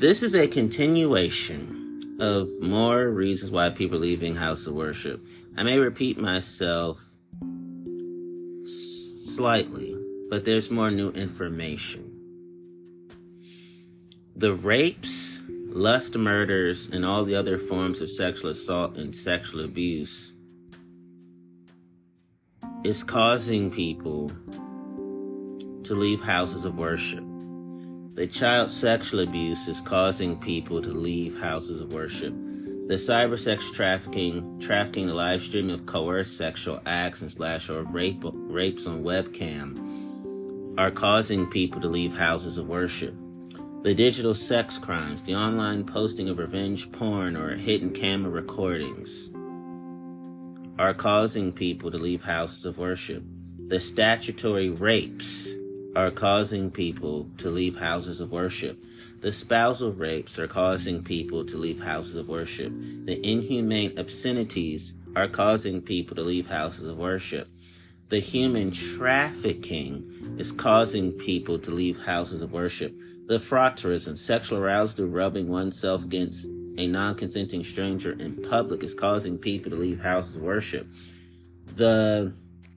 This is a continuation of more reasons why people are leaving house of worship. I may repeat myself slightly, but there's more new information. The rapes, lust murders, and all the other forms of sexual assault and sexual abuse is causing people to leave houses of worship. The child sexual abuse is causing people to leave houses of worship. The cyber sex trafficking, the live streaming of coerced sexual acts and or rapes on webcam are causing people to leave houses of worship. The digital sex crimes, the online posting of revenge porn or hidden camera recordings are causing people to leave houses of worship. The statutory rapes are causing people to leave houses of worship. The spousal rapes are causing people to leave houses of worship. The inhumane obscenities are causing people to leave houses of worship. The human trafficking is causing people to leave houses of worship. The frotteurism, sexual arousal through rubbing oneself against a non-consenting stranger in public, is causing people to leave houses of worship. The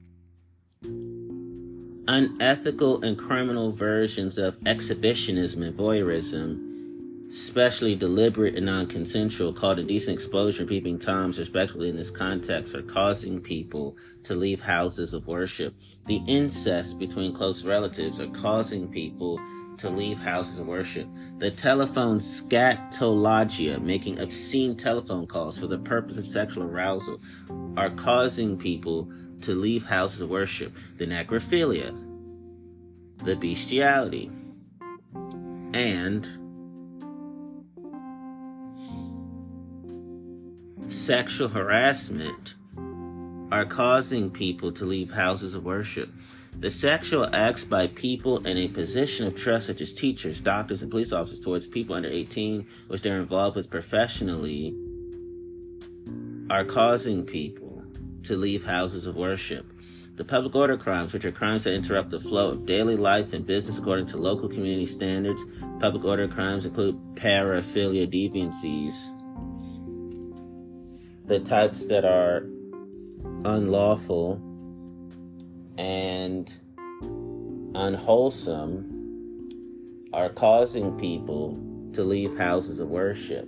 unethical and criminal versions of exhibitionism and voyeurism, especially deliberate and non-consensual, called indecent exposure and peeping toms, respectively in this context, are causing people to leave houses of worship. The incest between close relatives are causing people to leave houses of worship. The telephone scatologia, making obscene telephone calls for the purpose of sexual arousal, are causing people to leave houses of worship. The necrophilia, the bestiality, and sexual harassment are causing people to leave houses of worship. The sexual acts by people in a position of trust, such as teachers, doctors, and police officers, towards people under 18, which they're involved with professionally, are causing people to leave houses of worship. The public order crimes, which are crimes that interrupt the flow of daily life and business according to local community standards. Public order crimes include paraphilia deviancies, the types that are unlawful and unwholesome, are causing people to leave houses of worship.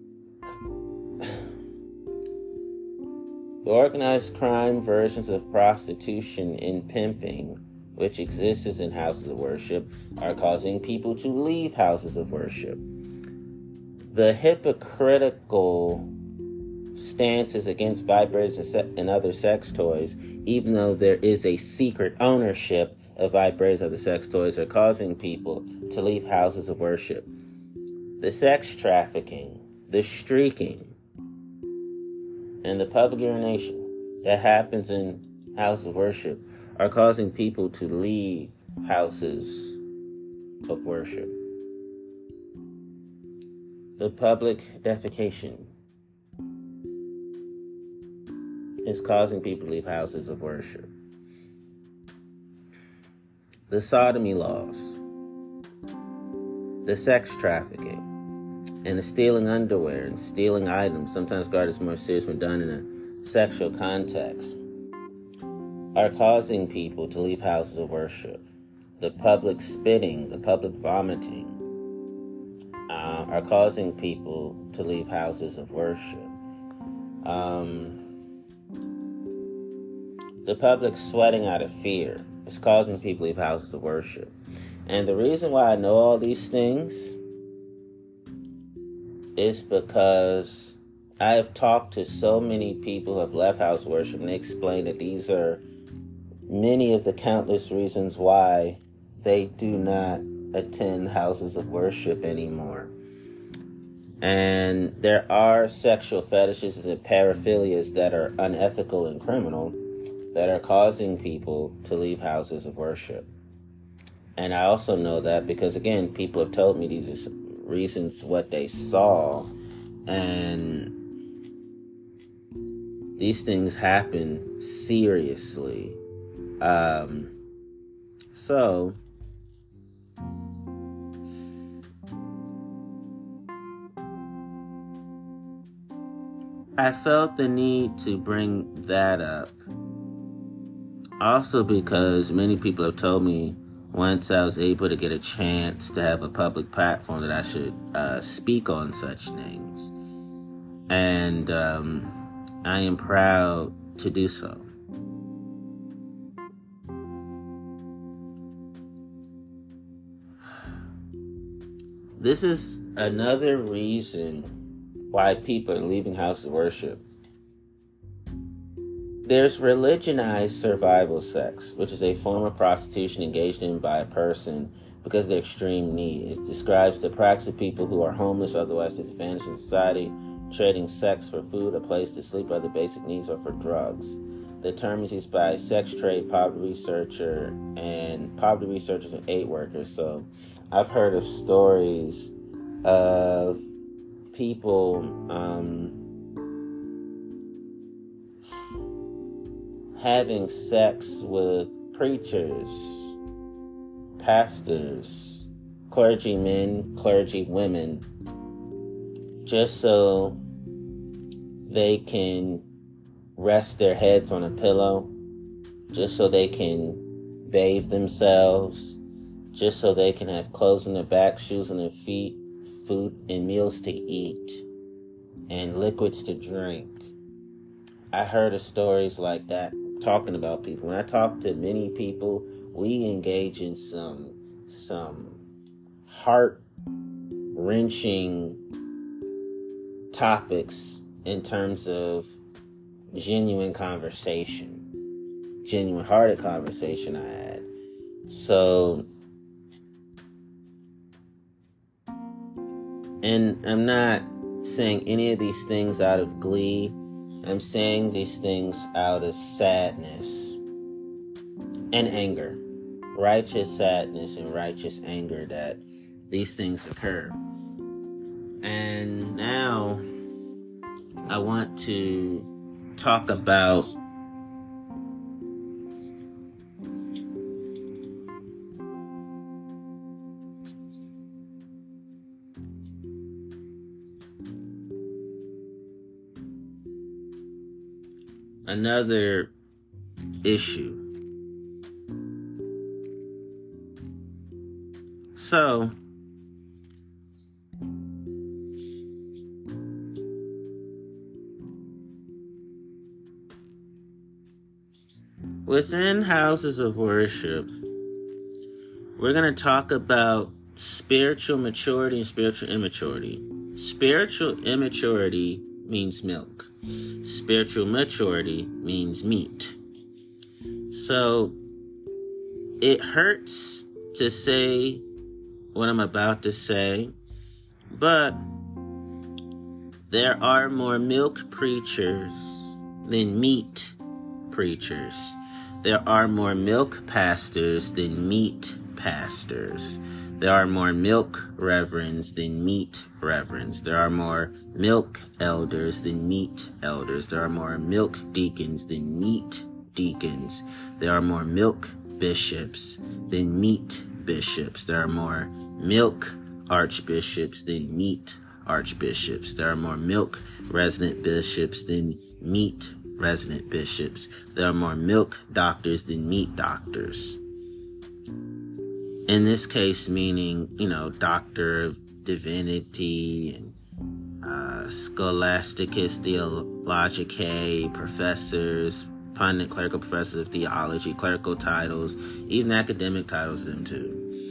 The organized crime versions of prostitution and pimping, which exists in houses of worship, are causing people to leave houses of worship. The hypocritical stances against vibrators and other sex toys, even though there is a secret ownership of vibrators and other sex toys, are causing people to leave houses of worship. The sex trafficking, the streaking, and the public urination that happens in houses of worship are causing people to leave houses of worship. The public defecation is causing people to leave houses of worship. The sodomy laws, the sex trafficking, and the stealing underwear and stealing items, sometimes regarded as more serious when done in a sexual context, are causing people to leave houses of worship. The public spitting, the public vomiting, are causing people to leave houses of worship. The public sweating out of fear is causing people to leave houses of worship. And the reason why I know all these things is because I have talked to so many people who have left house worship, and they explain that these are many of the countless reasons why they do not attend houses of worship anymore. And there are sexual fetishes and paraphilias that are unethical and criminal that are causing people to leave houses of worship. And I also know that because, again, people have told me these are reasons what they saw, and these things happen seriously. So I felt the need to bring that up. Also because many people have told me once I was able to get a chance to have a public platform that I should speak on such things. And I am proud to do so. This is another reason why people are leaving houses of worship. There's religionized survival sex, which is a form of prostitution engaged in by a person because of their extreme need. It describes the practice of people who are homeless or otherwise disadvantaged in society, trading sex for food, a place to sleep, other basic needs, or for drugs. The term is used by sex trade, poverty researchers, and aid workers. So I've heard of stories of people having sex with preachers, pastors, clergymen, clergywomen, just so they can rest their heads on a pillow, just so they can bathe themselves, just so they can have clothes on their back, shoes on their feet, food and meals to eat, and liquids to drink. I heard of stories like that talking about people. When I talk to many people, we engage in some heart-wrenching topics in terms of genuine conversation, genuine-hearted conversation I had. So, and I'm not saying any of these things out of glee. I'm saying these things out of sadness and anger. Righteous sadness and righteous anger that these things occur. And now I want to talk about another issue. So, within houses of worship, we're going to talk about spiritual maturity and spiritual immaturity. Spiritual immaturity means milk. Spiritual maturity means meat. So, it hurts to say what I'm about to say, but there are more milk preachers than meat preachers. There are more milk pastors than meat pastors. There are more milk reverends than meat reverends. There are more milk elders than meat elders. There are more milk deacons than meat deacons. There are more milk bishops than meat bishops. There are more milk archbishops than meat archbishops. There are more milk resident bishops than meat resident bishops. There are more milk doctors than meat doctors. In this case, meaning, Doctor of Divinity and Scholasticus Theologicae, professors, pundit, clerical professors of theology, clerical titles, even academic titles, them too.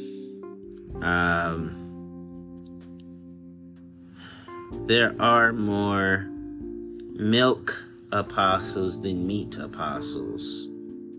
There are more milk apostles than meat apostles.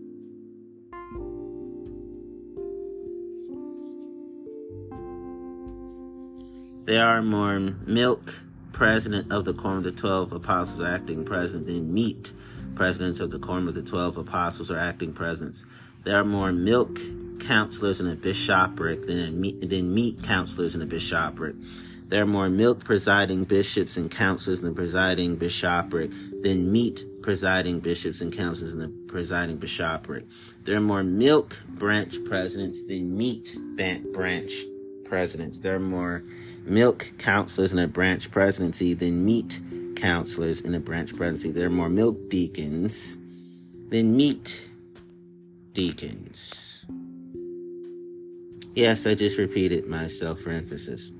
There are more milk president of the Quorum of the 12 Apostles or acting president than meat presidents of the Quorum of the 12 Apostles or acting presidents. There are more milk counselors in a bishopric than meat counselors in a bishopric. There are more milk presiding bishops and counselors in the presiding bishopric than meat presiding bishops and counselors in the presiding bishopric. There are more milk branch presidents than meat branch presidents. There are more milk counselors in a branch presidency than meat counselors in a branch presidency. There are more milk deacons than meat deacons. Yes, I just repeated myself for emphasis.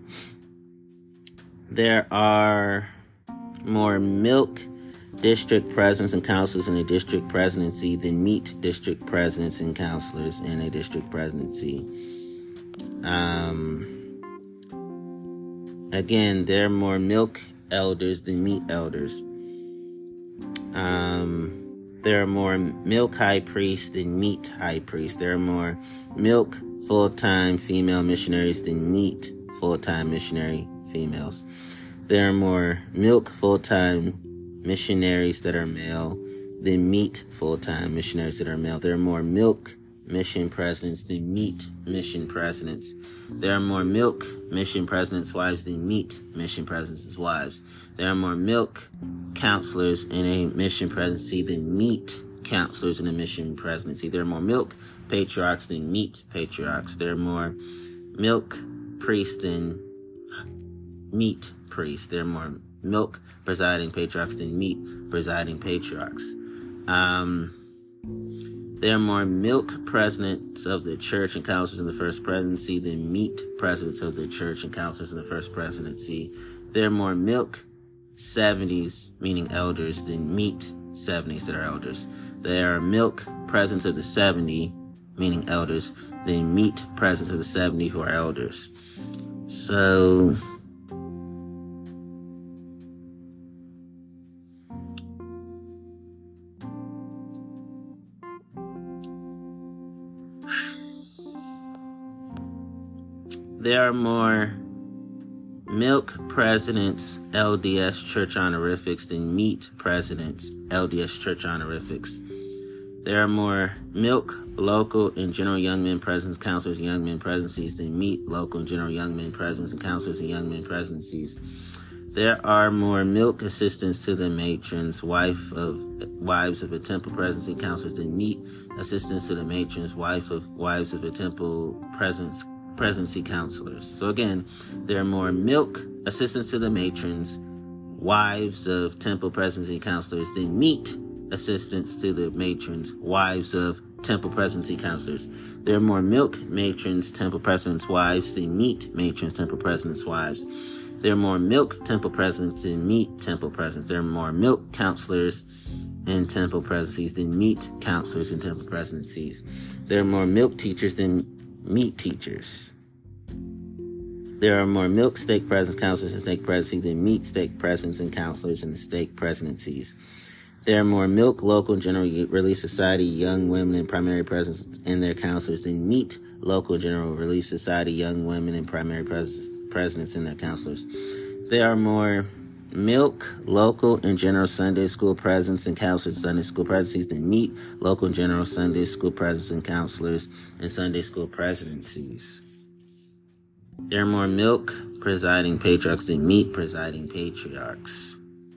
There are more milk district presidents and counselors in a district presidency than meat district presidents and counselors in a district presidency. Again, there are more milk elders than meat elders. There are more milk high priests than meat high priests. There are more milk full-time female missionaries than meat full-time missionary females. There are more milk full-time missionaries that are male than meat full-time missionaries that are male. There are more milk mission presidents than meat mission presidents. There are more milk mission presidents' wives than meat mission presidents' wives. There are more milk counselors in a mission presidency than meat counselors in a mission presidency. There are more milk patriarchs than meat patriarchs. There are more milk priests than meat priests. There are more milk presiding patriarchs than meat presiding patriarchs. There are more milk presidents of the church and counselors in the first presidency than meat presidents of the church and counselors in the first presidency. There are more milk 70s, meaning elders, than meat 70s that are elders. There are milk presidents of the 70, meaning elders, than meat presidents of the 70 who are elders. So there are more milk presidents, LDS church honorifics, than meat presidents, LDS church honorifics. There are more milk local and general young men presidents, counselors, and young men presidencies than meat local and general young men presidents and counselors and young men presidencies. There are more milk assistants to the matrons, wives of a temple presidency counselors than meat assistants to the matrons, wives of a temple presidency counselors. So again, there are more milk assistants to the matrons, wives of temple presidency counselors than meat assistants to the matrons, wives of temple presidency counselors. There are more milk matrons, temple presidents' wives than meat matrons, temple presidents' wives. There are more milk temple presidents than meat temple presidents. There are more milk counselors in temple presidencies than meat counselors in temple presidencies. There are more milk teachers than meat teachers. There are more milk stake presidents, counselors in stake presidency than meat stake presidents and counselors in the stake presidencies. There are more milk local and general relief society young women and primary presidents and their counselors than meat local and general relief society young women and primary presidents and their counselors. There are more milk local and general Sunday school presidents and counselors in Sunday school presidencies than meat local and general Sunday school presidents and counselors in Sunday school presidencies. There are more milk presiding patriarchs than meat presiding patriarchs.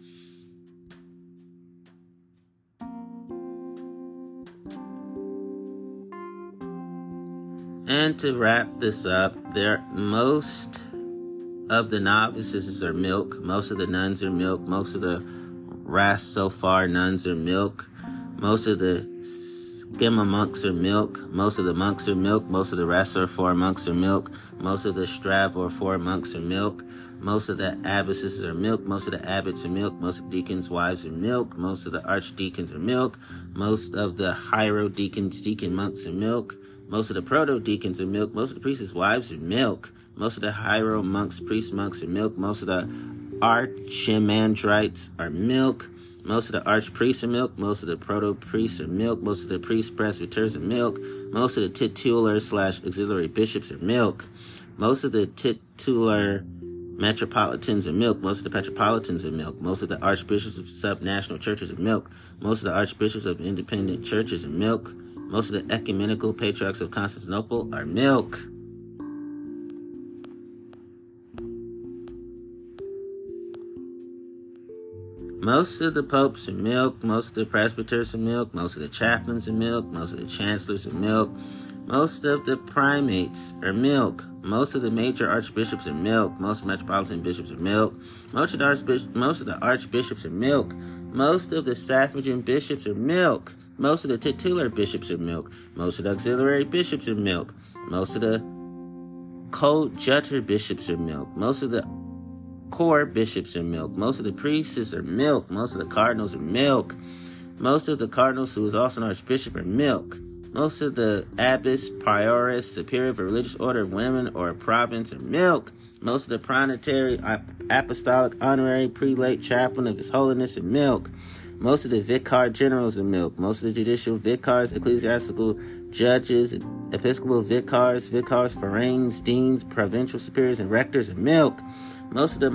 And to wrap this up, most of the novices are milk. Most of the nuns are milk. Most of the Ras Sofar nuns are milk. Most of the Schema monks are milk. Most of the monks are milk. Most of the Ras Sofar monks are milk. Most of the Strav or Four monks are milk. Most of the abbesses are milk. Most of the abbots are milk. Most of the deacons' wives are milk. Most of the archdeacons are milk. Most of the hierodeacons, deacon monks are milk. Most of the proto-deacons are milk. Most of the priests' wives are milk. Most of the hiero monks, priest monks are milk. Most of the archimandrites are milk. Most of the archpriests are milk. Most of the proto-priests are milk. Most of the priest presbyters are milk. Most of the titular/auxiliary bishops are milk. Most of the titular metropolitans are milk. Most of the metropolitans are milk. Most of the archbishops of sub-national churches are milk. Most of the archbishops of independent churches are milk. Most of the ecumenical patriarchs of Constantinople are milk. Most of the popes are milk. Most of the presbyters are milk. Most of the chaplains are milk. Most of the chancellors are milk. Most of the primates are milk. Most of the major archbishops are milk. Most of the metropolitan bishops are milk. Most of the archbishops are milk. Most of the suffragan bishops are milk. Most of the titular bishops are milk. Most of the auxiliary bishops are milk. Most of the co-judger bishops are milk. Most of the core bishops are milk. Most of the priests are milk. Most of the cardinals are milk. Most of the cardinals, who is also an archbishop, are milk. Most of the abbess, prioress, superior of a religious order of women or a province are milk. Most of the proprietary, apostolic, honorary, prelate, chaplain of His Holiness are milk. Most of the vicar generals are milk. Most of the judicial vicars, ecclesiastical judges, episcopal vicars, foraines, deans, provincial superiors, and rectors are milk. Most of the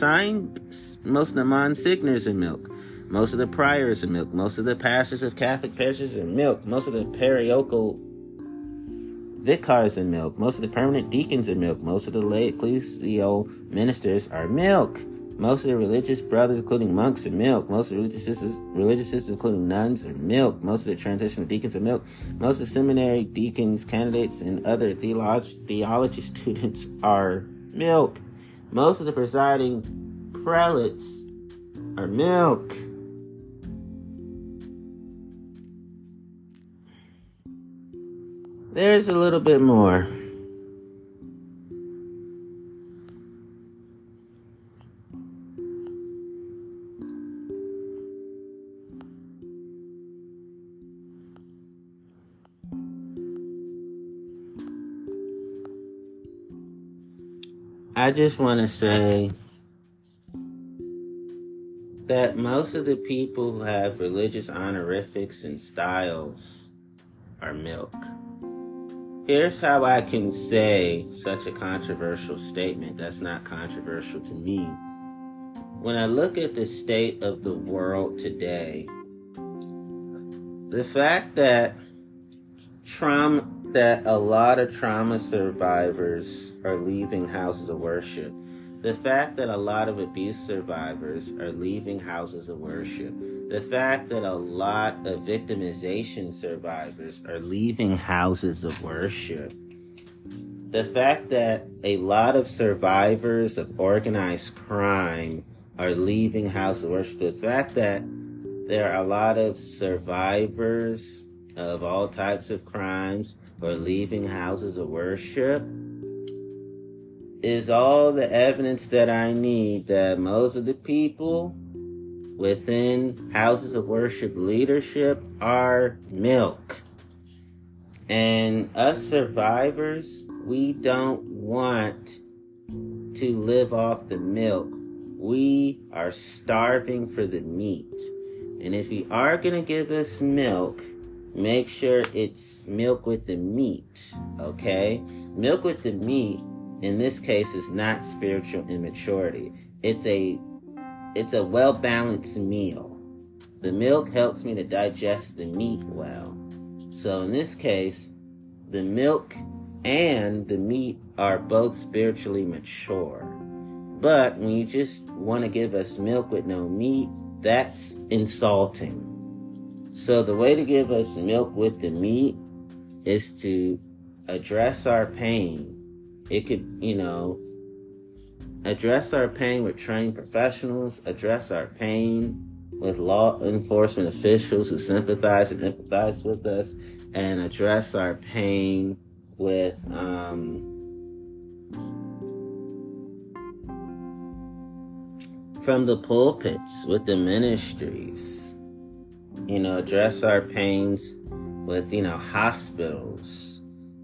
monsignors are milk. Most of the priors are milk. Most of the pastors of Catholic parishes are milk. Most of the parochial vicars are milk. Most of the permanent deacons are milk. Most of the lay ecclesial ministers are milk. Most of the religious brothers, including monks, are milk. Most of the religious sisters, including nuns, are milk. Most of the transitional deacons are milk. Most of the seminary deacons, candidates, and other theology students are milk. Most of the presiding prelates are milk. There's a little bit more. I just want to say that most of the people who have religious honorifics and styles are milk. Here's how I can say such a controversial statement that's not controversial to me. When I look at the state of the world today, the fact that a lot of trauma survivors are leaving houses of worship, the fact that a lot of abuse survivors are leaving houses of worship, the fact that a lot of victimization survivors are leaving houses of worship, the fact that a lot of survivors of organized crime are leaving houses of worship, the fact that there are a lot of survivors of all types of crimes who are leaving houses of worship is all the evidence that I need that most of the people within houses of worship leadership are milk. And us survivors, we don't want to live off the milk. We are starving for the meat. And if you are going to give us milk, make sure it's milk with the meat, okay? Milk with the meat, in this case, is not spiritual immaturity. It's a well-balanced meal. The milk helps me to digest the meat well. So in this case, the milk and the meat are both spiritually mature. But when you just want to give us milk with no meat, that's insulting. So the way to give us milk with the meat is to address our pain. It could, address our pain with trained professionals, address our pain with law enforcement officials who sympathize and empathize with us, and address our pain with from the pulpits, with the ministries. Address our pains with, hospitals,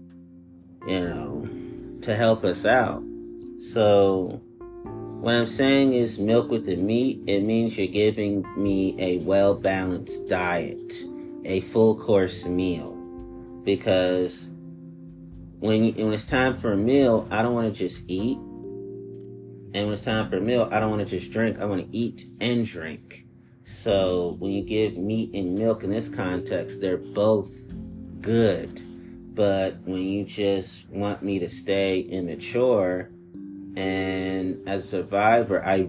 to help us out. So what I'm saying is milk with the meat, it means you're giving me a well-balanced diet, a full course meal. Because when it's time for a meal, I don't want to just eat. And when it's time for a meal, I don't want to just drink. I want to eat and drink. So when you give meat and milk in this context, they're both good. But when you just want me to stay immature, and as a survivor, I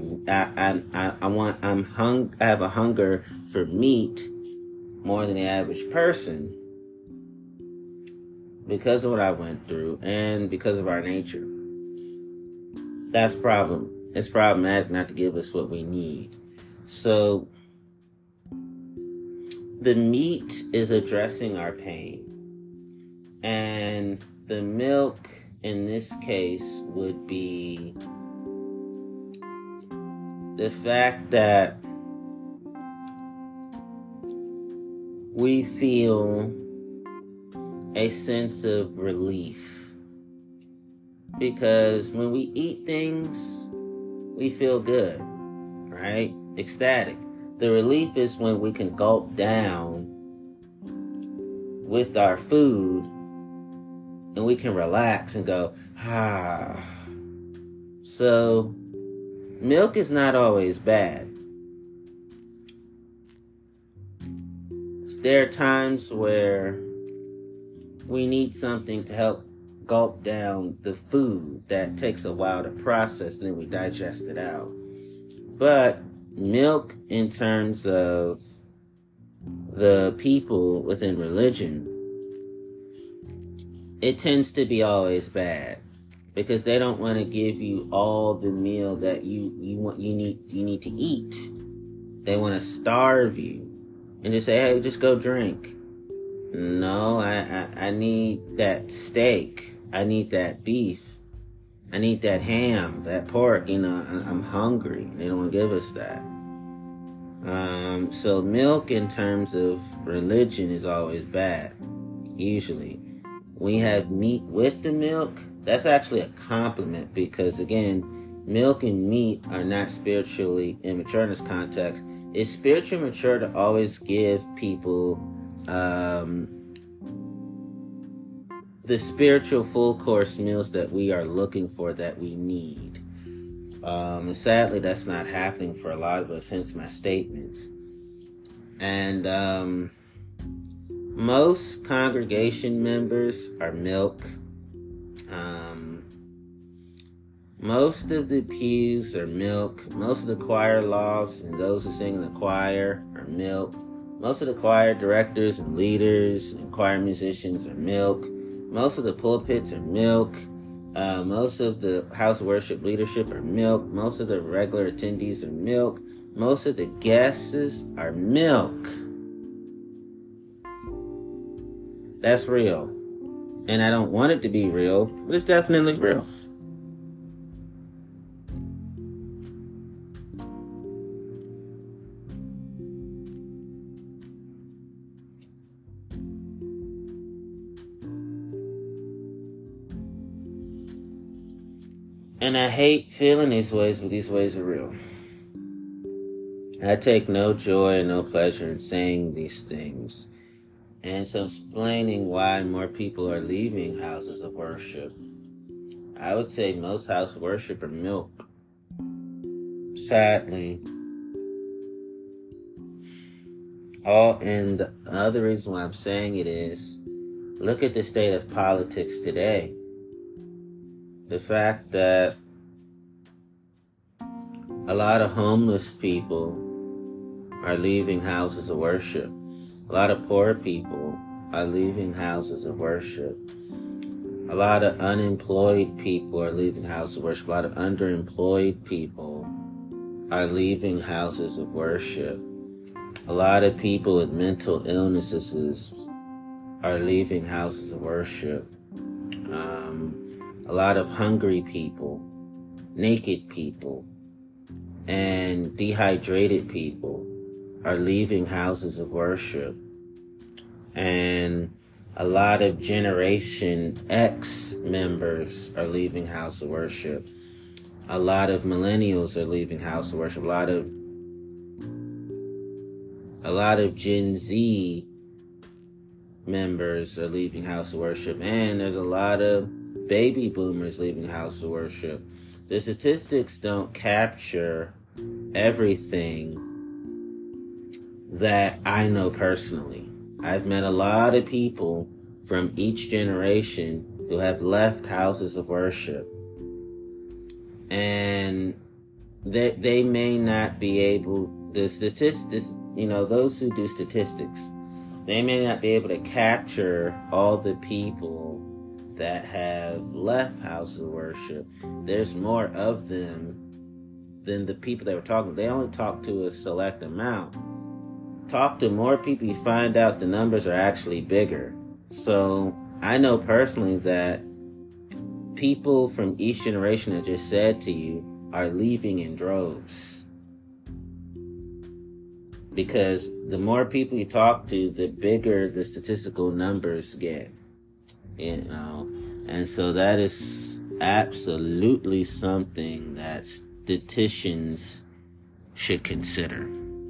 have a hunger for meat more than the average person, because of what I went through and because of our nature. That's problem. It's problematic not to give us what we need. So the meat is addressing our pain. And the milk in this case would be the fact that we feel a sense of relief. Because when we eat things, we feel good, right? Ecstatic. The relief is when we can gulp down with our food and we can relax and go, ah. So, milk is not always bad. There are times where we need something to help gulp down the food that takes a while to process and then we digest it out. But milk, in terms of the people within religion, it tends to be always bad because they don't want to give you all the meal that you need to eat. They want to starve you and just say, hey, just go drink. No, I need that steak. I need that beef. I need that ham, that pork. I'm hungry. They don't want to give us that. So milk in terms of religion is always bad. Usually. When you have meat with the milk, that's actually a compliment because, again, milk and meat are not spiritually immature in this context. It's spiritually mature to always give people the spiritual full course meals that we are looking for, that we need. And sadly, that's not happening for a lot of us, hence my statements. And most congregation members are milk. Most of the pews are milk. Most of the choir lofts and those who sing in the choir are milk. Most of the choir directors and leaders and choir musicians are milk. Most of the pulpits are milk. Most of the house worship leadership are milk. Most of the regular attendees are milk. Most of the guests are milk. That's real. And I don't want it to be real, but it's definitely real. And I hate feeling these ways, but these ways are real. I take no joy and no pleasure in saying these things. And so explaining why more people are leaving houses of worship. I would say most house worship are milk. Sadly. And the other reason why I'm saying it is, look at the state of politics today. The fact that a lot of homeless people are leaving houses of worship. A lot of poor people are leaving houses of worship. A lot of unemployed people are leaving houses of worship. A lot of underemployed people are leaving houses of worship. A lot of people with mental illnesses are leaving houses of worship. A lot of hungry people, naked people, and dehydrated people are leaving houses of worship. And a lot of Generation X members are leaving house of worship. A lot of millennials are leaving house of worship. A lot of Gen Z members are leaving house of worship. And there's a lot of baby boomers leaving house of worship. The statistics don't capture everything that I know personally. I've met a lot of people from each generation who have left houses of worship. And they may not be able, the statistics, those who do statistics They may not be able to capture all the people that have left houses of worship. There's more of them than the people that were talking. They only talk to a select amount. Talk to more people, you find out the numbers are actually bigger. So I know personally that people from each generation that just said to you are leaving in droves. Because the more people you talk to, the bigger the statistical numbers get. And so that is absolutely something that statisticians should consider.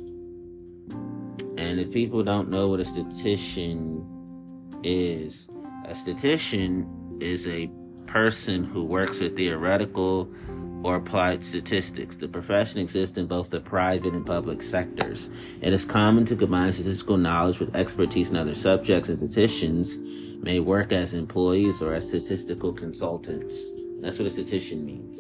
And if people don't know what a statistician is a person who works with theoretical or applied statistics. The profession exists in both the private and public sectors. It is common to combine statistical knowledge with expertise in other subjects, and statisticians may work as employees or as statistical consultants. That's what a statistician means.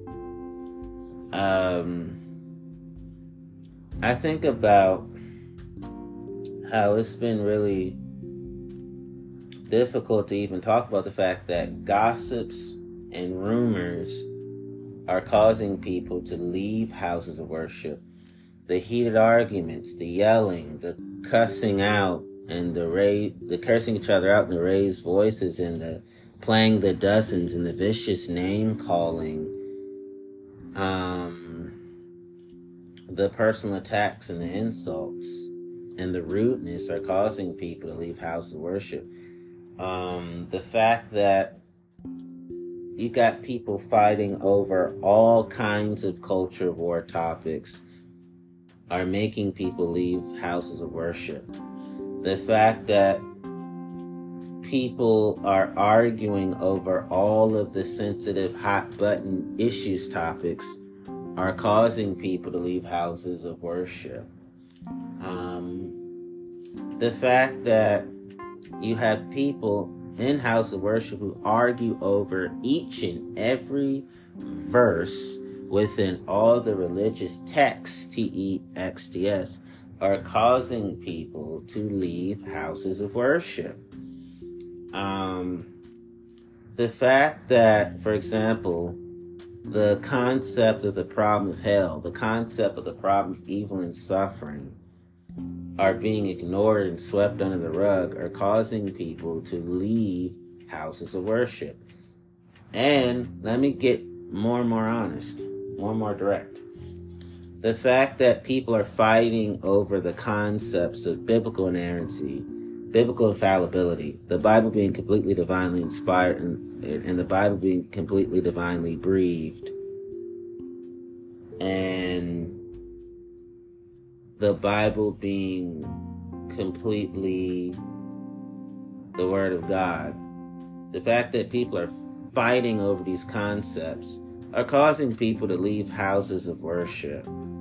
I think about how it's been really difficult to even talk about the fact that gossips and rumors are causing people to leave houses of worship. The heated arguments, the yelling, the cussing out, and the cursing each other out in the raised voices, and the playing the dozens, and the vicious name calling, the personal attacks and the insults, and the rudeness are causing people to leave houses of worship. The fact that you got people fighting over all kinds of culture war topics are making people leave houses of worship. The fact that people are arguing over all of the sensitive hot button issues topics are causing people to leave houses of worship. The fact that you have people in house of worship who argue over each and every verse within all the religious texts, texts, are causing people to leave houses of worship. The fact that, for example, the concept of the problem of hell, the concept of the problem of evil and suffering are being ignored and swept under the rug are causing people to leave houses of worship. And let me get more and more honest, more and more direct. The fact that people are fighting over the concepts of biblical inerrancy, biblical infallibility, the Bible being completely divinely inspired and the Bible being completely divinely breathed, and the Bible being completely the Word of God. The fact that people are fighting over these concepts are causing people to leave houses of worship.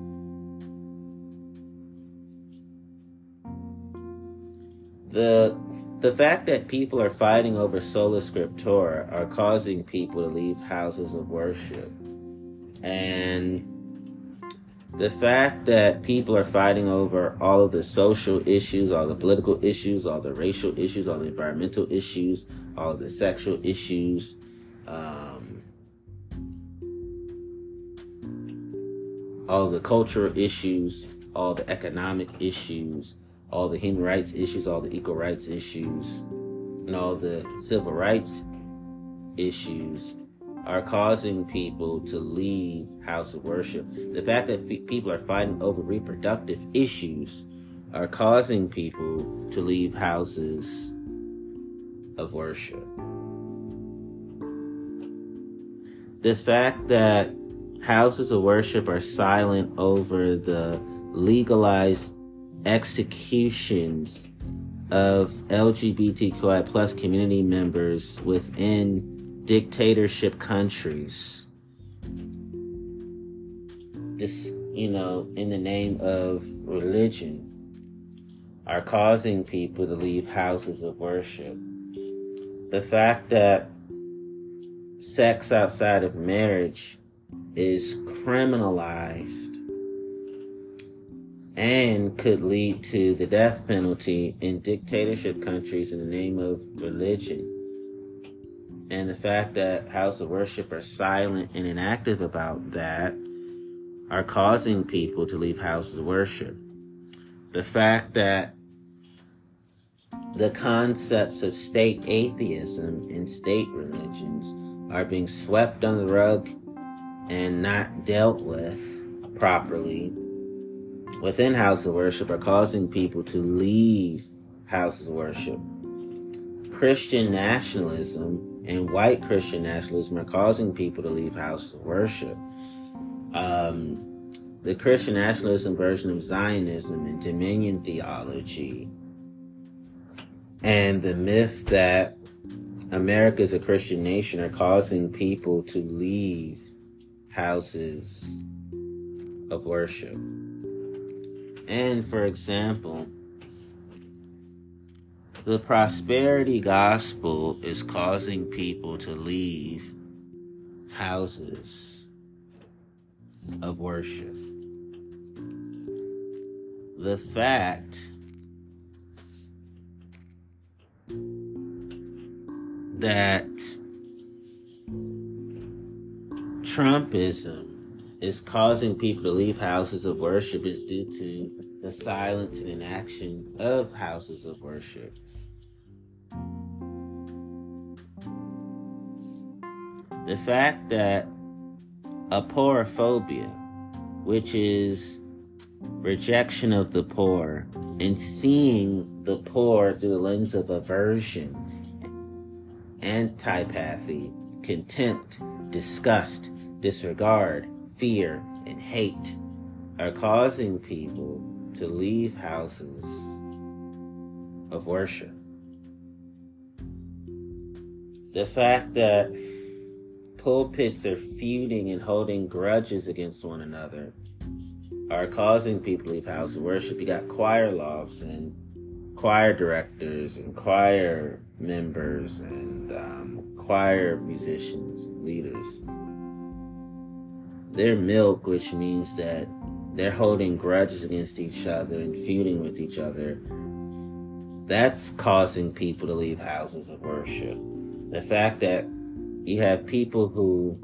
The fact that people are fighting over sola scriptura are causing people to leave houses of worship. And the fact that people are fighting over all of the social issues, all the political issues, all the racial issues, all the environmental issues, all of the sexual issues, all the cultural issues, all the economic issues, all the human rights issues, all the equal rights issues, and all the civil rights issues are causing people to leave house of worship. The fact that people are fighting over reproductive issues are causing people to leave houses of worship. The fact that houses of worship are silent over the legalized executions of LGBTQI plus community members within dictatorship countries, just, in the name of religion, are causing people to leave houses of worship. The fact that sex outside of marriage is criminalized and could lead to the death penalty in dictatorship countries in the name of religion. And the fact that house of worship are silent and inactive about that are causing people to leave houses of worship. The fact that the concepts of state atheism and state religions are being swept under the rug and not dealt with properly within house of worship are causing people to leave houses of worship. Christian nationalism and white Christian nationalism are causing people to leave houses of worship. The Christian nationalism version of Zionism and dominion theology and the myth that America is a Christian nation are causing people to leave houses of worship. And for example, the prosperity gospel is causing people to leave houses of worship. The fact that Trumpism is causing people to leave houses of worship is due to the silence and inaction of houses of worship. The fact that aporophobia, which is rejection of the poor and seeing the poor through the lens of aversion, antipathy, contempt, disgust, disregard, fear, and hate are causing people to leave houses of worship. The fact that pulpits are feuding and holding grudges against one another are causing people to leave houses of worship. You got choir lofts and choir directors and choir members and choir musicians and leaders. They're milk, which means that they're holding grudges against each other and feuding with each other. That's causing people to leave houses of worship. The fact that you have people who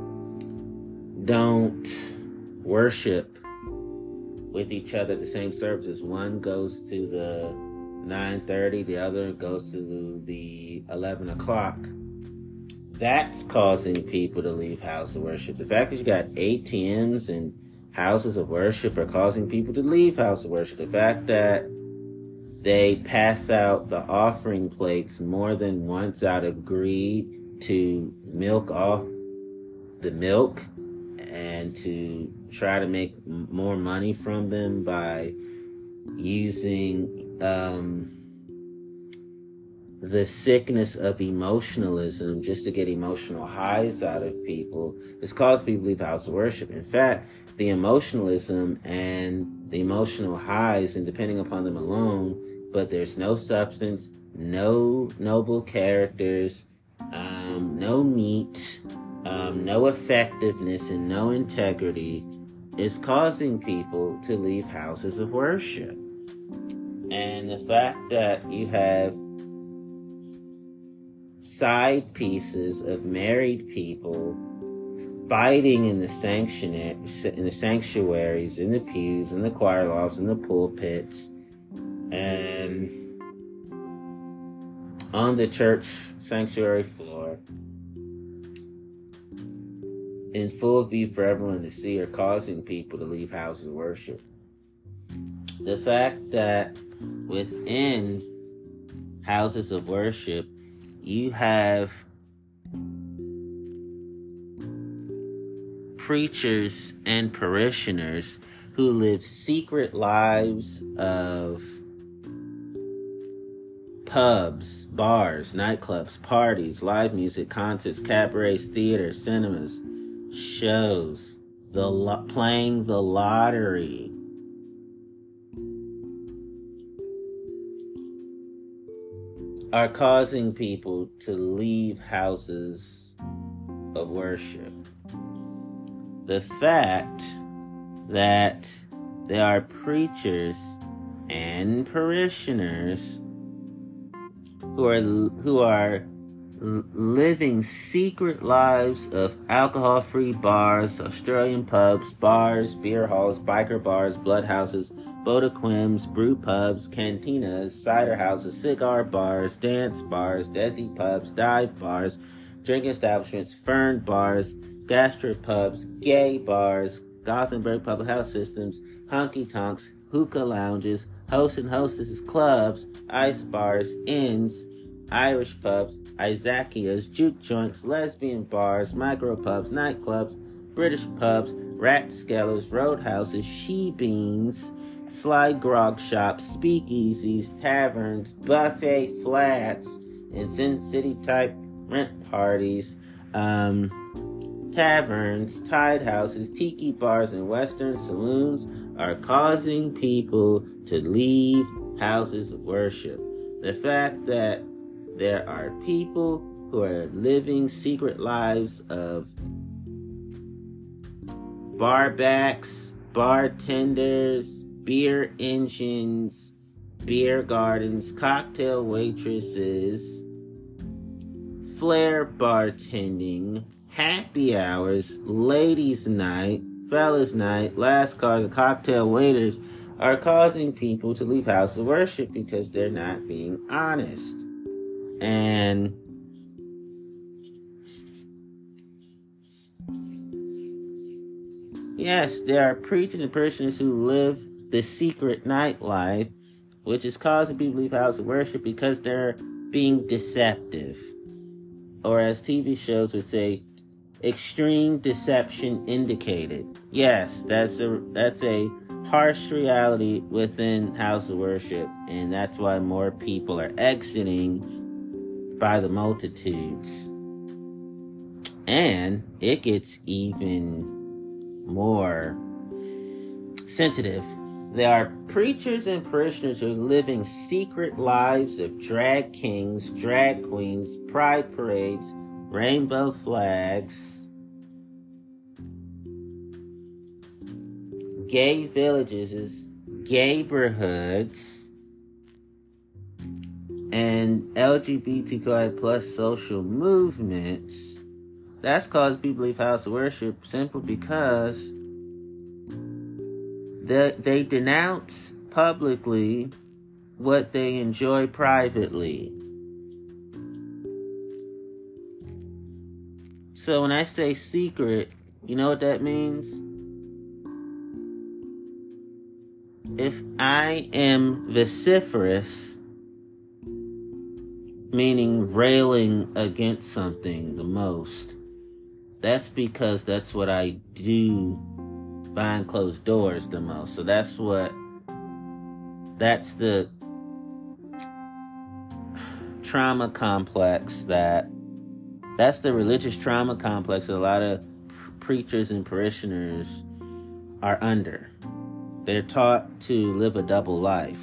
don't worship with each other at the same services. One goes to the 9:30, the other goes to the 11 o'clock. That's causing people to leave house of worship. The fact that you got ATMs and houses of worship are causing people to leave house of worship. The fact that they pass out the offering plates more than once out of greed to milk off the milk and to try to make more money from them by using the sickness of emotionalism just to get emotional highs out of people. It's caused people to leave house of worship. In fact, the emotionalism and the emotional highs, and depending upon them alone, but there's no substance, no noble characters, no meat, no effectiveness, and no integrity, is causing people to leave houses of worship. And the fact that you have side pieces of married people fighting in the sanctuaries, in the pews, in the choir lofts, in the pulpits, and on the church sanctuary floor, in full view for everyone to see, are causing people to leave houses of worship. The fact that within houses of worship, you have preachers and parishioners who live secret lives of pubs, bars, nightclubs, parties, live music, concerts, cabarets, theaters, cinemas, shows, playing the lottery, are causing people to leave houses of worship. The fact that there are preachers and parishioners who are living secret lives of alcohol-free bars, Australian pubs, bars, beer halls, biker bars, blood houses, bodequims, brew pubs, cantinas, cider houses, cigar bars, dance bars, desi pubs, dive bars, drinking establishments, fern bars, gastropubs, gay bars, Gothenburg public health systems, honky-tonks, hookah lounges, host and hostesses clubs, ice bars, inns, Irish pubs, Isaacias, juke joints, lesbian bars, micropubs, nightclubs, British pubs, rathskellers, roadhouses, she-beans, sly grog shops, speakeasies, taverns, buffet flats, and Sin City type rent parties, taverns, tide houses, tiki bars, and western saloons are causing people to leave houses of worship. The fact that there are people who are living secret lives of barbacks, bartenders, beer engines, beer gardens, cocktail waitresses, flair bartending, happy hours, ladies' night, fellas' night, last cars, and cocktail waiters are causing people to leave houses of worship because they're not being honest. And yes, there are preachers and parishioners who live the secret nightlife, which is causing people to leave houses of worship because they're being deceptive. Or as TV shows would say, extreme deception indicated. Yes, that's a harsh reality within house of worship, and that's why more people are exiting by the multitudes. And it gets even more sensitive. There are preachers and parishioners who are living secret lives of drag kings, drag queens, pride parades, rainbow flags, gay villages, gayborhoods, and LGBTQI plus social movements. That's caused people to leave house of worship simply because they denounce publicly what they enjoy privately. So when I say secret, you know what that means? If I am vociferous, meaning railing against something the most, that's because that's what I do behind closed doors the most. So that's the trauma complex that's the religious trauma complex that a lot of preachers and parishioners are under. They're taught to live a double life.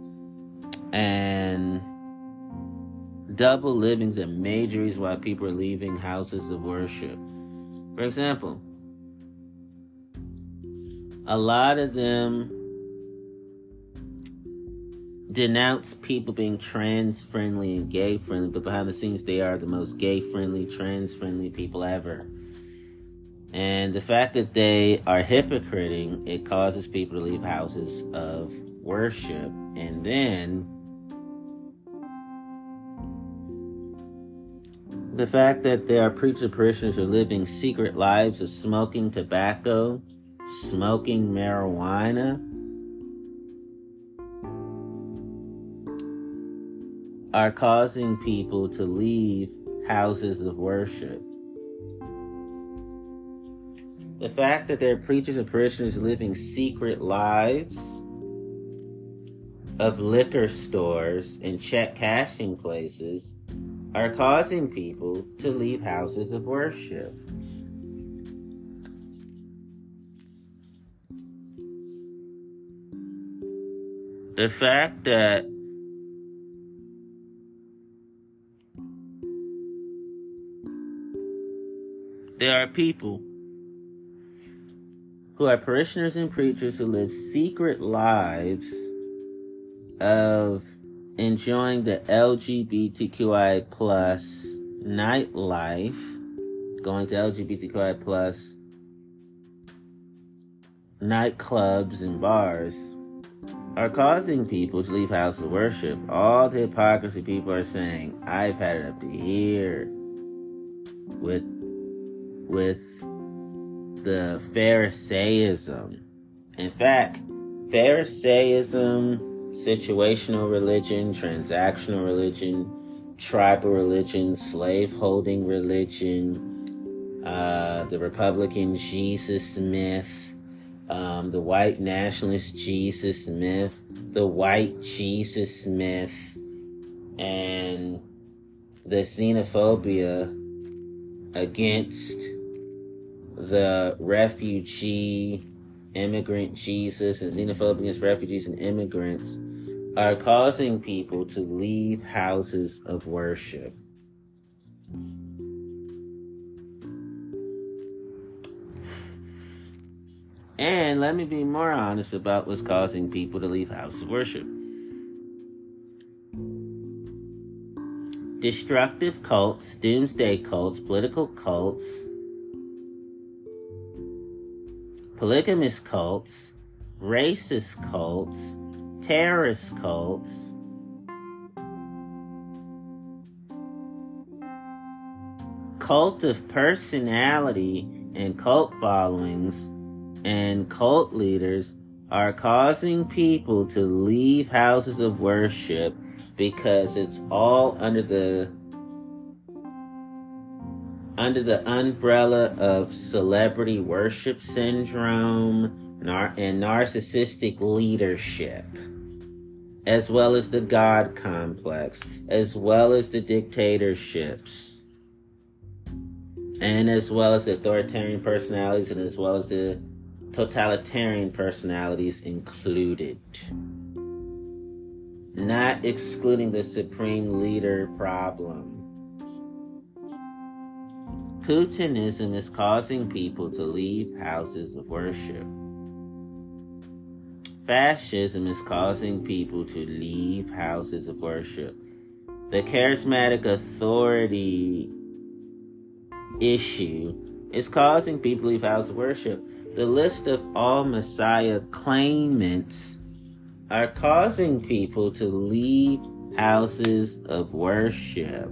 And double living is a major reason why people are leaving houses of worship. For example, a lot of them denounce people being trans-friendly and gay-friendly, but behind the scenes, they are the most gay-friendly, trans-friendly people ever. And the fact that they are hypocriting, it causes people to leave houses of worship. And then the fact that there are preachers and parishioners who are living secret lives of smoking tobacco, smoking marijuana, are causing people to leave houses of worship. The fact that there are preachers and parishioners living secret lives of liquor stores and check cashing places are causing people to leave houses of worship. The fact that there are people who are parishioners and preachers who live secret lives of enjoying the LGBTQI plus nightlife, going to LGBTQI plus nightclubs and bars, are causing people to leave houses of worship. All the hypocrisy people are saying, I've had it up to here with the Pharisaism. In fact, Pharisaism, situational religion, transactional religion, tribal religion, slave-holding religion, the Republican Jesus myth, the white nationalist Jesus myth, the white Jesus myth, and the xenophobia against the refugee, immigrant Jesus, and xenophobia against refugees and immigrants are causing people to leave houses of worship. And let me be more honest about what's causing people to leave houses of worship. Destructive cults, doomsday cults, political cults, polygamous cults, racist cults, terrorist cults, cult of personality and cult followings and cult leaders are causing people to leave houses of worship because it's all under the umbrella of celebrity worship syndrome and narcissistic leadership, as well as the God complex, as well as the dictatorships, and as well as the authoritarian personalities, and as well as the totalitarian personalities included. Not excluding the supreme leader problem. Putinism is causing people to leave houses of worship. Fascism is causing people to leave houses of worship. The charismatic authority issue is causing people to leave houses of worship. The list of all Messiah claimants are causing people to leave houses of worship.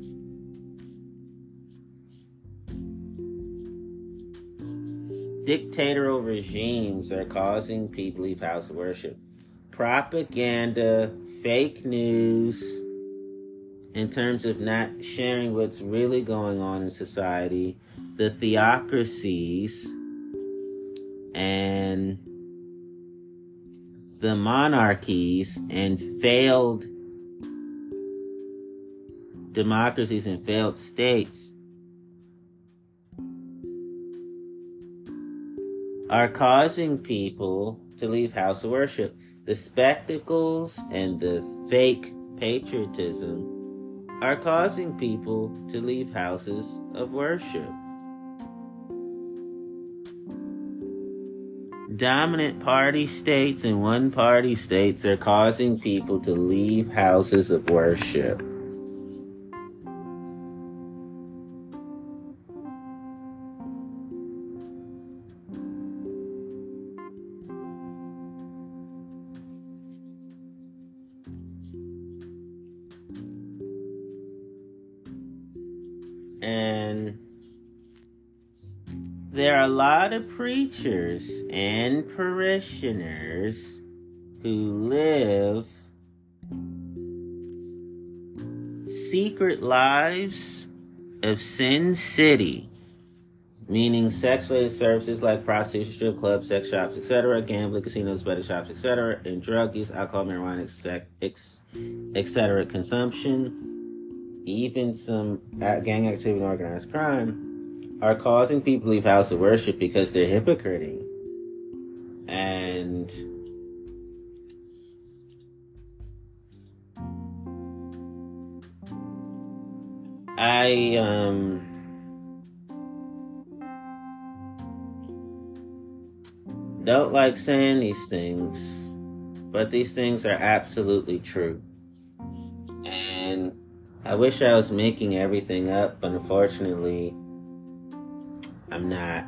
Dictatorial regimes are causing people to leave houses of worship. Propaganda, fake news, in terms of not sharing what's really going on in society, the theocracies, and the monarchies and failed democracies and failed states are causing people to leave house of worship. The spectacles and the fake patriotism are causing people to leave houses of worship. Dominant party states and one-party states are causing people to leave houses of worship. And there are a lot of preachers and parishioners who live secret lives of Sin City, meaning sex-related services like prostitution, strip clubs, sex shops, etc., gambling, casinos, betting shops, etc., and drug use, alcohol, marijuana, etc., consumption, even some gang activity and organized crime, are causing people to leave house of worship because they're hypocriting. And don't like saying these things, but these things are absolutely true. And I wish I was making everything up, but unfortunately, I'm not.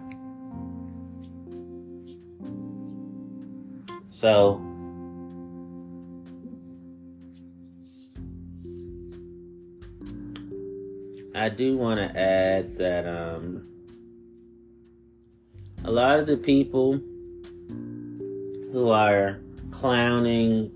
So, I do want to add that a lot of the people who are clowning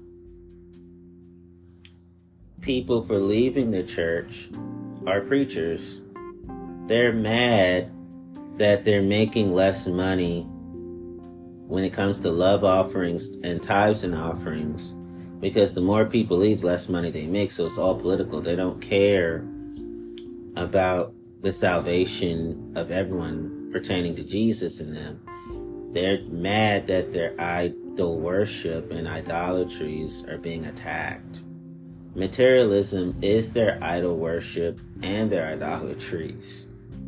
people for leaving the church are preachers. They're mad that they're making less money when it comes to love offerings and tithes and offerings, because the more people leave, less money they make. So it's all political. They don't care about the salvation of everyone pertaining to Jesus in them. They're mad that their idol worship and idolatries are being attacked. Materialism is their idol worship and their idolatries.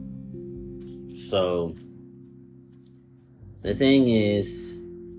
So the thing is,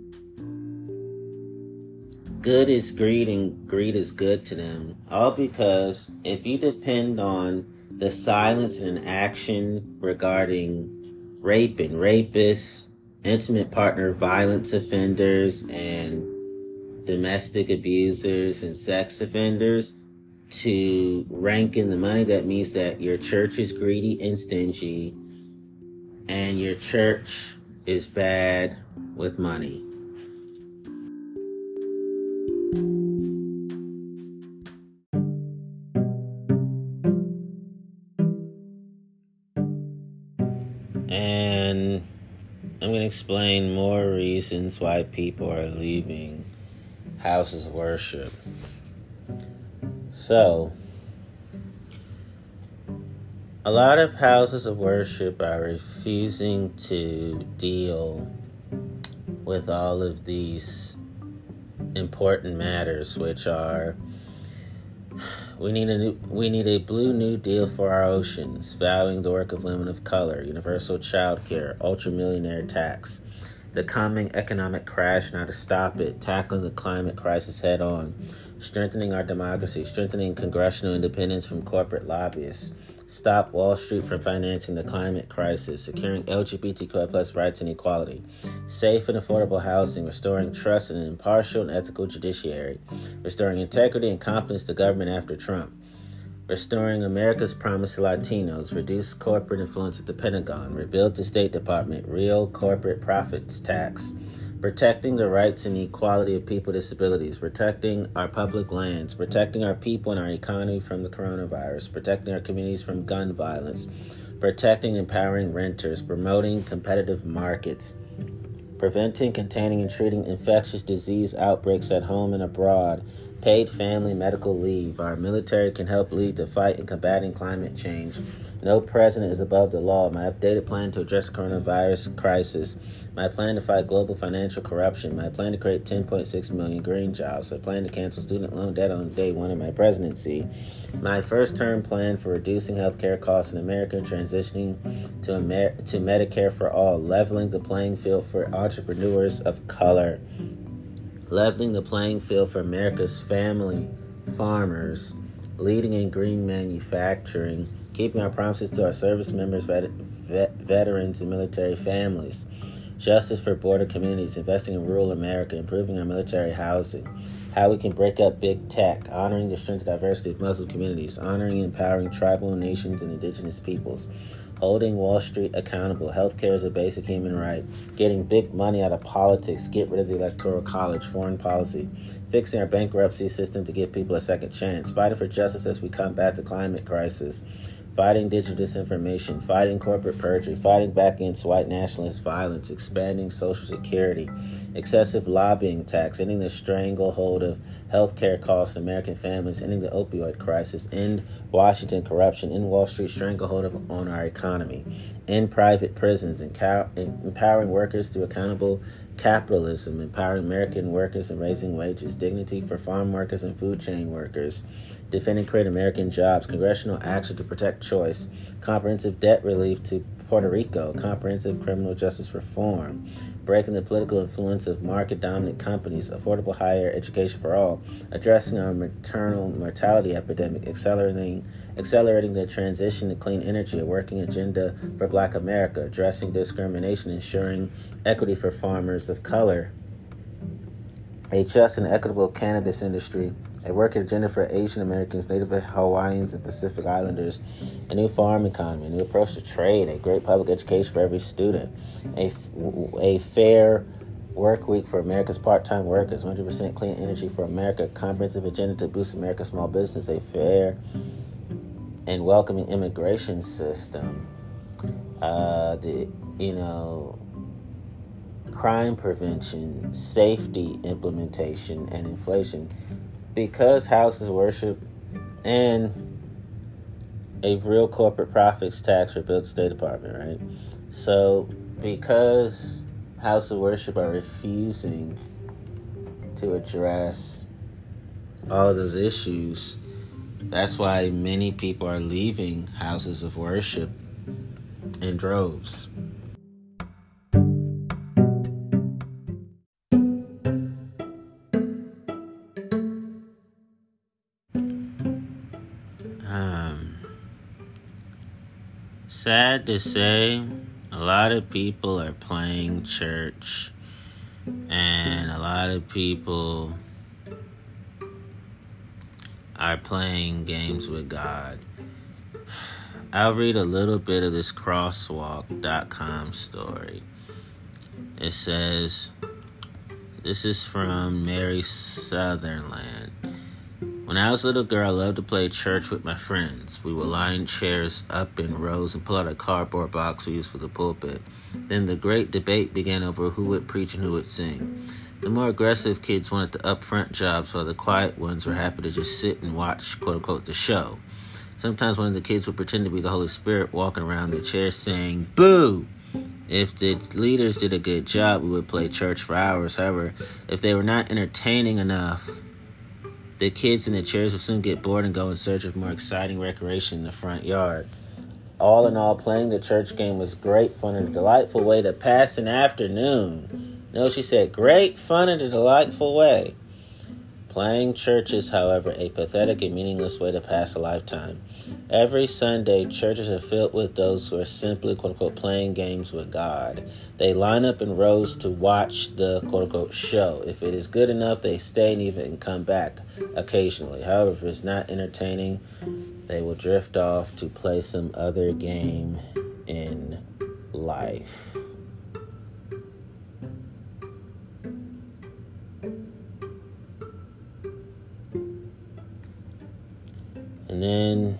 good is greed and greed is good to them. All because if you depend on the silence and inaction regarding rape and rapists, intimate partner violence offenders, and domestic abusers and sex offenders to rank in the money, that means that your church is greedy and stingy, and your church is bad with money. And I'm going to explain more reasons why people are leaving houses of worship. So, a lot of houses of worship are refusing to deal with all of these important matters, which are: we need a blue new deal for our oceans, valuing the work of women of color, universal child care, ultra-millionaire tax, the coming economic crash and how to stop it, tackling the climate crisis head on, strengthening our democracy, strengthening congressional independence from corporate lobbyists, stop Wall Street from financing the climate crisis, securing LGBTQ+ rights and equality, safe and affordable housing, restoring trust in an impartial and ethical judiciary, restoring integrity and confidence to government after Trump, restoring America's promise to Latinos, reduce corporate influence at the Pentagon, rebuild the State Department, real corporate profits tax, protecting the rights and equality of people with disabilities, protecting our public lands, protecting our people and our economy from the coronavirus, protecting our communities from gun violence, protecting and empowering renters, promoting competitive markets, preventing, containing, and treating infectious disease outbreaks at home and abroad, paid family medical leave. Our military can help lead the fight in combating climate change. No president is above the law. My updated plan to address the coronavirus crisis. My plan to fight global financial corruption. My plan to create 10.6 million green jobs. My plan to cancel student loan debt on day one of my presidency. My first-term plan for reducing healthcare costs in America and transitioning to Medicare for all. Leveling the playing field for entrepreneurs of color. Leveling the playing field for America's family farmers. Leading in green manufacturing. Keeping our promises to our service members, veterans, and military families. Justice for border communities, investing in rural America, improving our military housing. How we can break up big tech, honoring the strength and diversity of Muslim communities, honoring and empowering tribal nations and indigenous peoples. Holding Wall Street accountable. Healthcare is a basic human right. Getting big money out of politics. Get rid of the Electoral College. Foreign policy. Fixing our bankruptcy system to give people a second chance. Fighting for justice as we combat the climate crisis. Fighting digital disinformation. Fighting corporate perjury. Fighting back against white nationalist violence. Expanding Social Security. Excessive lobbying tax. Ending the stranglehold of healthcare costs in American families. Ending the opioid crisis. End Washington corruption. End Wall Street stranglehold on our economy. End private prisons. Empowering workers through accountable capitalism. Empowering American workers and raising wages. Dignity for farm workers and food chain workers. Defending create American jobs. Congressional action to protect choice. Comprehensive debt relief to Puerto Rico, comprehensive criminal justice reform, breaking the political influence of market-dominant companies, affordable higher education for all, addressing our maternal mortality epidemic, accelerating the transition to clean energy, a working agenda for Black America, addressing discrimination, ensuring equity for farmers of color, a just and equitable cannabis industry, a working agenda for Asian Americans, Native Hawaiians, and Pacific Islanders, a new farm economy, a new approach to trade, a great public education for every student, a fair work week for America's part-time workers, 100% clean energy for America, a comprehensive agenda to boost America's small business, a fair and welcoming immigration system, crime prevention, safety implementation, and inflation. Because houses of worship and a real corporate profits tax for built State Department, right? So because houses of worship are refusing to address all of those issues, that's why many people are leaving houses of worship in droves. Sad to say, a lot of people are playing church, and a lot of people are playing games with God. I'll read a little bit of this crosswalk.com story. It says, this is from Mary Sutherland. When I was a little girl, I loved to play church with my friends. We would line chairs up in rows and pull out a cardboard box we used for the pulpit. Then the great debate began over who would preach and who would sing. The more aggressive kids wanted the upfront jobs, while the quiet ones were happy to just sit and watch, quote-unquote, the show. Sometimes one of the kids would pretend to be the Holy Spirit, walking around their chairs saying, "Boo!" If the leaders did a good job, we would play church for hours. However, if they were not entertaining enough, the kids in the chairs would soon get bored and go in search of more exciting recreation in the front yard. All in all, playing the church game was great fun and a delightful way to pass an afternoon. No, she said, great fun and a delightful way. Playing church is, however, a pathetic and meaningless way to pass a lifetime. Every Sunday, churches are filled with those who are simply, quote-unquote, playing games with God. They line up in rows to watch the, quote-unquote, show. If it is good enough, they stay and even come back occasionally. However, if it's not entertaining, they will drift off to play some other game in life. And then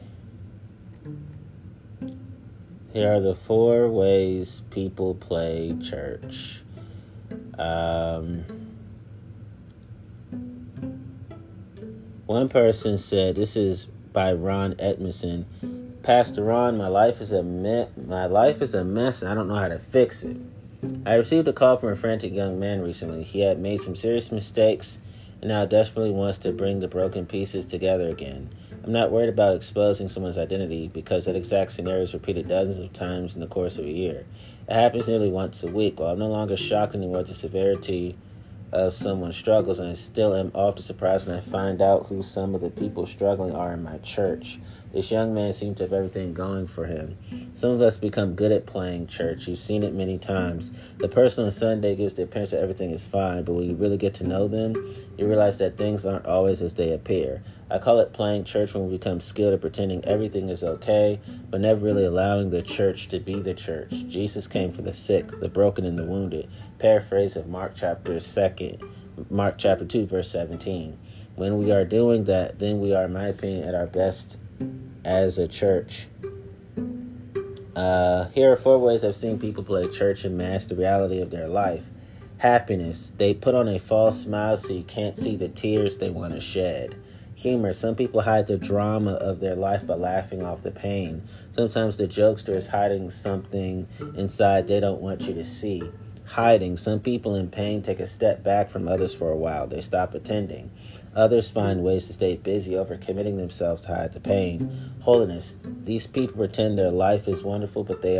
here are the 4 ways people play church. One person said, this is by Ron Edmondson, Pastor Ron, my life is a mess and I don't know how to fix it. I received a call from a frantic young man recently. He had made some serious mistakes and now desperately wants to bring the broken pieces together again. I'm not worried about exposing someone's identity because that exact scenario is repeated dozens of times in the course of a year. It happens nearly once a week. While I'm no longer shocked anymore at the severity of someone's struggles, and I still am often surprised when I find out who some of the people struggling are in my church. This young man seemed to have everything going for him. Some of us become good at playing church. You've seen it many times. The person on Sunday gives the appearance that everything is fine, but when you really get to know them, you realize that things aren't always as they appear. I call it playing church when we become skilled at pretending everything is okay, but never really allowing the church to be the church. Jesus came for the sick, the broken, and the wounded. Paraphrase of Mark chapter 2, verse 17. When we are doing that, then we are, in my opinion, at our best as a church. Here are 4 ways I've seen people play church and mask the reality of their life. Happiness. They put on a false smile so you can't see the tears they want to shed. Humor. Some people hide the drama of their life by laughing off the pain. Sometimes the jokester is hiding something inside they don't want you to see. Hiding. Some people in pain take a step back from others for a while. They stop attending. Others find ways to stay busy, overcommitting themselves to hide the pain. Holiness. These people pretend their life is wonderful, but they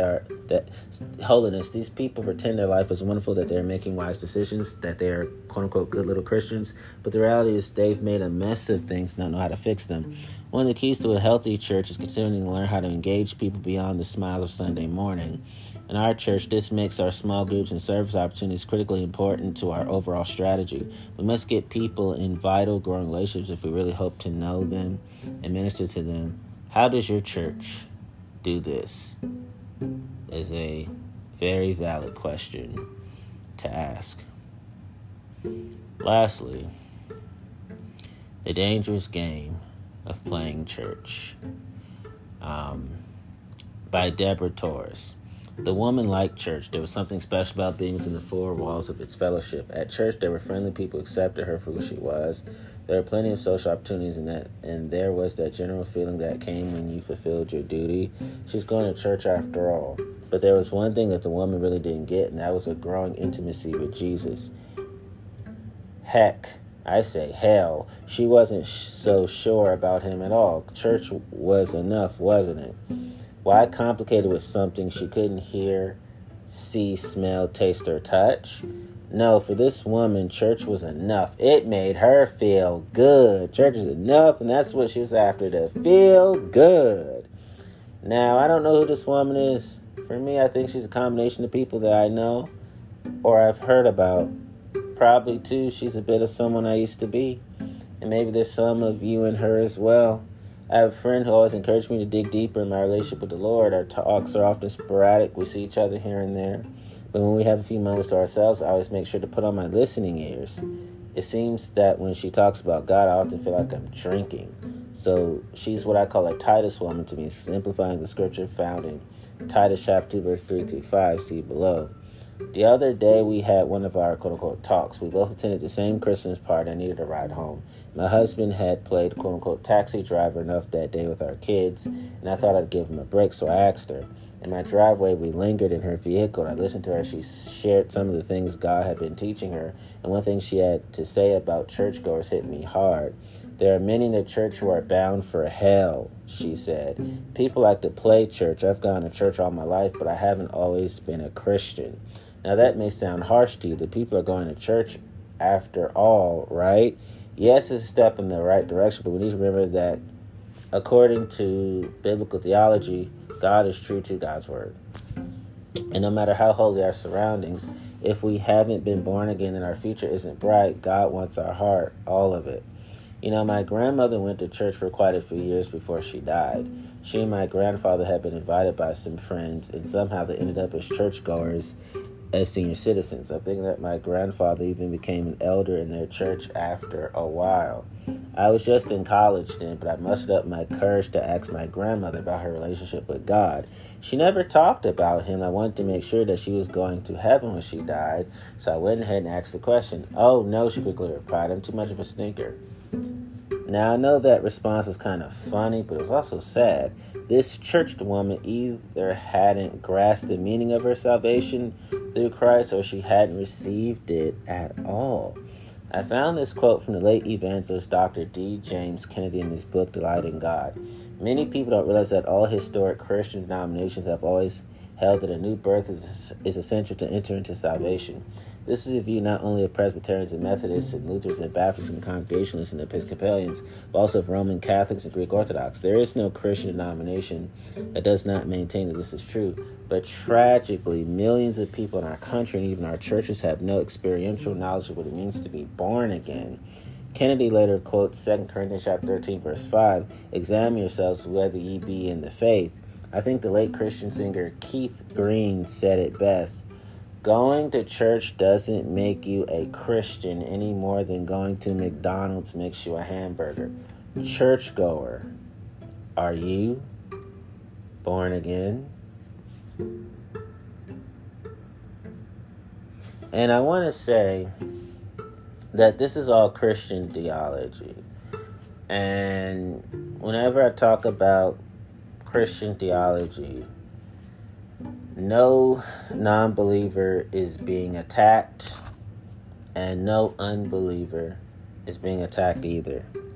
that holiness. These people pretend their life is wonderful, that they're making wise decisions, that they're quote-unquote good little Christians. But the reality is they've made a mess of things and don't know how to fix them. One of the keys to a healthy church is continuing to learn how to engage people beyond the smiles of Sunday morning. In our church, this makes our small groups and service opportunities critically important to our overall strategy. We must get people in vital, growing relationships if we really hope to know them and minister to them. How does your church do this? Is a very valid question to ask. Lastly, the dangerous game of playing church, by Deborah Torres. The woman liked church. There was something special about being within the four walls of its fellowship. At church, there were friendly people who accepted her for who she was. There were plenty of social opportunities and there was that general feeling that came when you fulfilled your duty. She's going to church after all. But there was one thing that the woman really didn't get, and that was a growing intimacy with Jesus. Heck, I say hell, she wasn't so sure about him at all. Church was enough, wasn't it? Why complicate it with something she couldn't hear, see, smell, taste, or touch? No, for this woman, church was enough. It made her feel good. Church is enough, and that's what she was after, to feel good. Now, I don't know who this woman is. For me, I think she's a combination of people that I know or I've heard about. Probably, too, she's a bit of someone I used to be. And maybe there's some of you in her as well. I have a friend who always encouraged me to dig deeper in my relationship with the Lord. Our talks are often sporadic. We see each other here and there. But when we have a few moments to ourselves, I always make sure to put on my listening ears. It seems that when she talks about God, I often feel like I'm drinking. So she's what I call a Titus woman to me, simplifying the scripture found in Titus chapter 2, verse 3 through 5, see below. The other day, we had one of our quote-unquote talks. We both attended the same Christmas party. I needed a ride home. My husband had played quote-unquote taxi driver enough that day with our kids, and I thought I'd give him a break, so I asked her. In my driveway, we lingered in her vehicle, and I listened to her. She shared some of the things God had been teaching her, and one thing she had to say about churchgoers hit me hard. There are many in the church who are bound for hell, she said. People like to play church. I've gone to church all my life, but I haven't always been a Christian. Now, that may sound harsh to you. The people are going to church after all, right? Yes, it's a step in the right direction, but we need to remember that according to biblical theology, God is true to God's word. And no matter how holy our surroundings, if we haven't been born again and our future isn't bright, God wants our heart, all of it. You know, my grandmother went to church for quite a few years before she died. She and my grandfather had been invited by some friends, and somehow they ended up as churchgoers as senior citizens. I think that my grandfather even became an elder in their church after a while. I was just in college then, but I mustered up my courage to ask my grandmother about her relationship with God. She never talked about him. I wanted to make sure that she was going to heaven when she died, so I went ahead and asked the question. Oh, no, she quickly replied. I'm too much of a stinker. Now, I know that response was kind of funny, but it was also sad. This church woman either hadn't grasped the meaning of her salvation through Christ, or she hadn't received it at all. I found this quote from the late evangelist Dr. D. James Kennedy in his book, Delight in God. Many people don't realize that all historic Christian denominations have always held that a new birth is essential to enter into salvation. This is a view not only of Presbyterians and Methodists and Lutherans and Baptists and Congregationalists and Episcopalians, but also of Roman Catholics and Greek Orthodox. There is no Christian denomination that does not maintain that this is true. But tragically, millions of people in our country and even our churches have no experiential knowledge of what it means to be born again. Kennedy later quotes 2 Corinthians chapter 13, verse 5, "Examine yourselves whether ye be in the faith." I think the late Christian singer Keith Green said it best. Going to church doesn't make you a Christian any more than going to McDonald's makes you a hamburger. Churchgoer, are you born again? And I want to say that this is all Christian theology. And whenever I talk about Christian theology, no non-believer is being attacked, and no unbeliever is being attacked either.